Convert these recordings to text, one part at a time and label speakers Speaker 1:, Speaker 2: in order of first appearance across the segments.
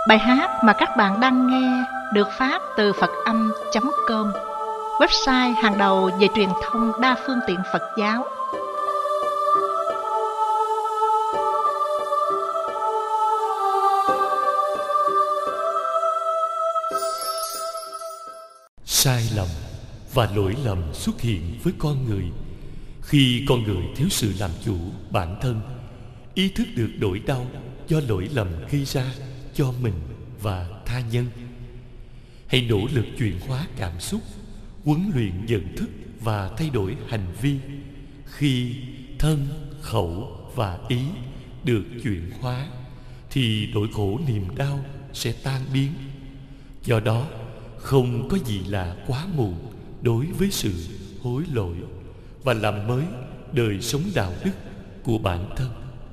Speaker 1: Bài hát mà các bạn đang nghe được phát từ Phật-âm.com, website hàng đầu về truyền thông đa phương tiện Phật giáo.
Speaker 2: Sai lầm và lỗi lầm xuất hiện với con người khi con người thiếu sự làm chủ bản thân, ý thức được nỗi đau do lỗi lầm gây ra cho mình và tha nhân. Hãy nỗ lực chuyển hóa cảm xúc, huấn luyện nhận thức và thay đổi hành vi. Khi thân, khẩu và ý được chuyển hóa thì nỗi khổ niềm đau sẽ tan biến. Do đó, không có gì là quá muộn đối với sự hối lỗi và làm mới đời sống đạo đức của bản thân.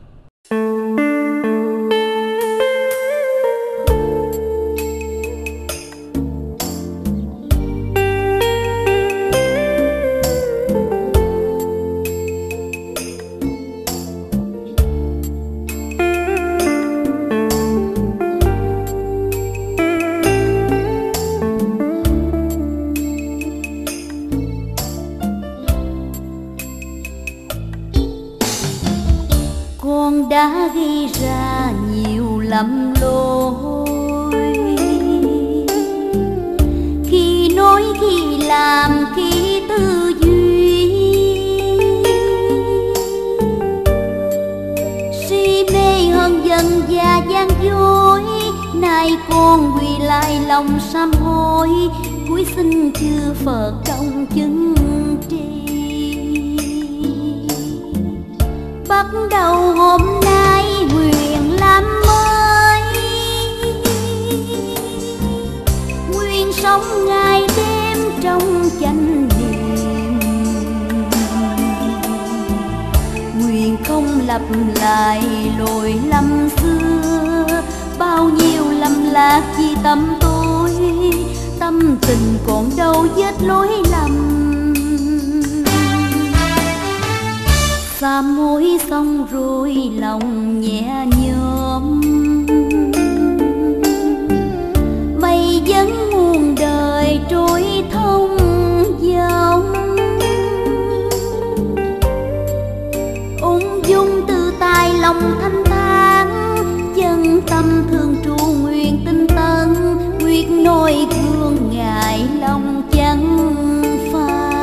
Speaker 3: Đã gây ra nhiều lầm lỗi, khi nói khi làm khi tư duy, si mê hơn dần và gian dối. Nay con quỳ lại lòng sám hối, cúi xin chư Phật trong chứng tri. Bắt đầu hôm nay nguyện làm mới, nguyện sống ngày đêm trong chánh niệm, nguyện không lặp lại lỗi lầm xưa. Bao nhiêu lầm lạc vì tâm tôi, tâm tình còn đâu vết lỗi lầm. Sám hối xong rồi lòng nhẹ nhõm, mây vẫn muôn đời trôi thông dong. Ung dung tự tại lòng thanh thản, chân tâm thường trụ nguyện tinh tấn. Quyết noi gương ngài lòng chẳng phai.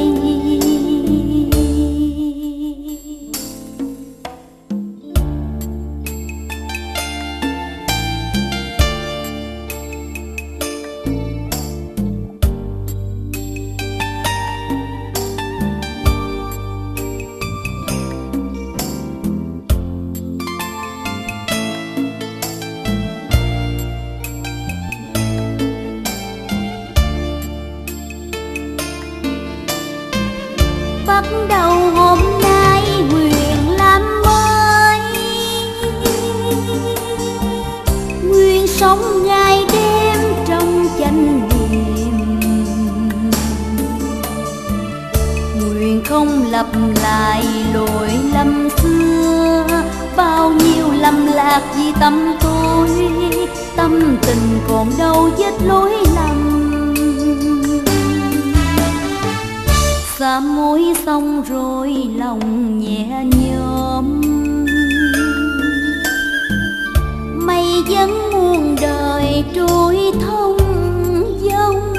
Speaker 3: Bắt đầu hôm nay nguyện làm mới, nguyện sống ngày đêm trong chánh niệm, nguyện không lặp lại lỗi lầm xưa. Bao nhiêu lầm lạc vì tâm tôi, tâm tình còn đâu vết lỗi lầm. Sám hối xong rồi lòng nhẹ nhõm, mây vẫn muôn đời trôi thông dong.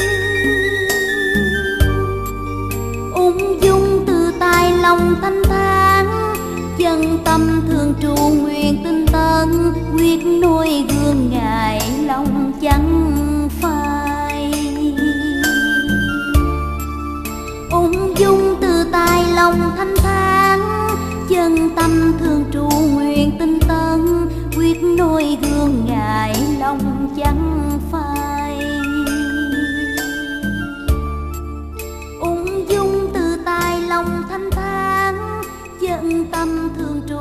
Speaker 3: Ung dung tự tại lòng thanh thản, chân tâm thường trụ nguyện tinh tấn. Quyết noi gương ngài lòng chẳng phai. Ung dung tự tại lòng thanh thản, chân tâm thường trụ nguyện tinh tấn. Quyết noi gương ngài lòng chẳng phai. Ung dung tự tại lòng thanh thản, chân tâm thường trụ